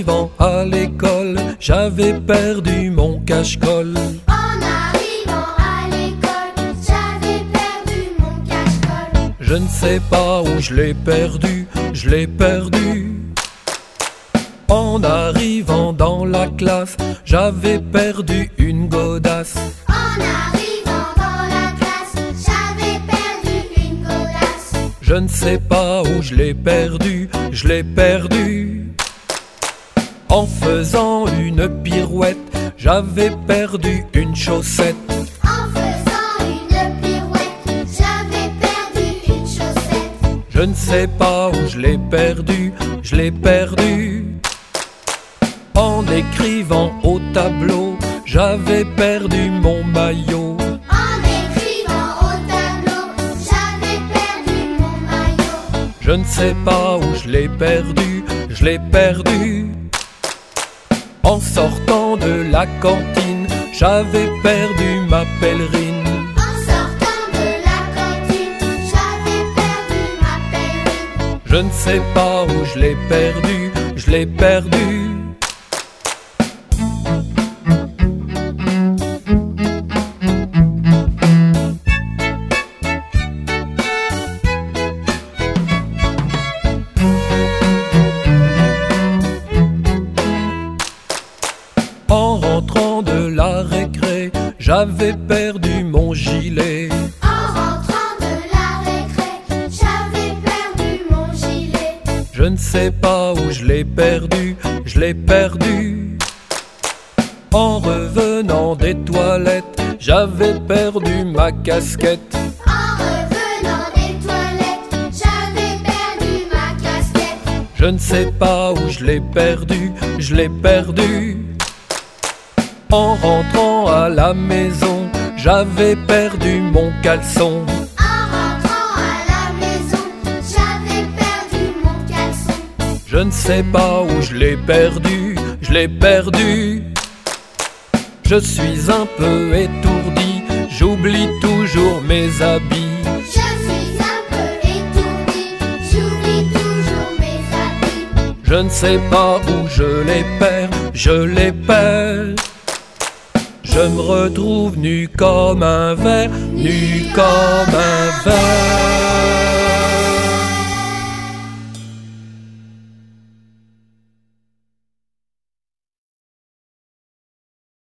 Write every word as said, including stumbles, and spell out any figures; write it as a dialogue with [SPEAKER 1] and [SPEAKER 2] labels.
[SPEAKER 1] arrivant à l'école, j'avais perdu mon cache-colle.
[SPEAKER 2] En arrivant à l'école, j'avais perdu mon cache-colle.
[SPEAKER 1] Je ne sais pas où je l'ai perdu, je l'ai perdu. En arrivant dans la classe, j'avais perdu une godasse.
[SPEAKER 2] En arrivant dans la classe, j'avais perdu une godasse.
[SPEAKER 1] Je ne sais pas où je l'ai perdu, je l'ai perdu. En faisant une pirouette, j'avais perdu une chaussette.
[SPEAKER 2] En faisant une pirouette, j'avais perdu une chaussette.
[SPEAKER 1] Je ne sais pas où je l'ai perdu, je l'ai perdu. En écrivant au tableau, j'avais perdu mon maillot.
[SPEAKER 2] En écrivant au tableau, j'avais perdu mon maillot.
[SPEAKER 1] Je ne sais pas où je l'ai perdu, je l'ai perdu. En sortant de la cantine, j'avais perdu ma pèlerine.
[SPEAKER 2] En sortant de la cantine, j'avais perdu ma pèlerine.
[SPEAKER 1] Je ne sais pas où je l'ai perdu, je l'ai perdu. En rentrant de la récré, j'avais perdu mon gilet.
[SPEAKER 2] En rentrant de la récré, j'avais perdu mon gilet.
[SPEAKER 1] Je ne sais pas où je l'ai perdu, je l'ai perdu. En revenant des toilettes, j'avais perdu ma casquette.
[SPEAKER 2] En revenant des toilettes, j'avais perdu ma casquette.
[SPEAKER 1] Je ne sais pas où je l'ai perdu, je l'ai perdu. En rentrant à la maison, j'avais perdu mon caleçon.
[SPEAKER 2] En rentrant à la maison, j'avais perdu mon caleçon.
[SPEAKER 1] Je ne sais pas où je l'ai perdu, je l'ai perdu. Je suis un peu étourdi, j'oublie toujours mes habits.
[SPEAKER 2] Je suis un peu étourdi, j'oublie toujours mes habits.
[SPEAKER 1] Je ne sais pas où je les perds, je les perds. Je me retrouve nu comme un verre, nu comme un verre.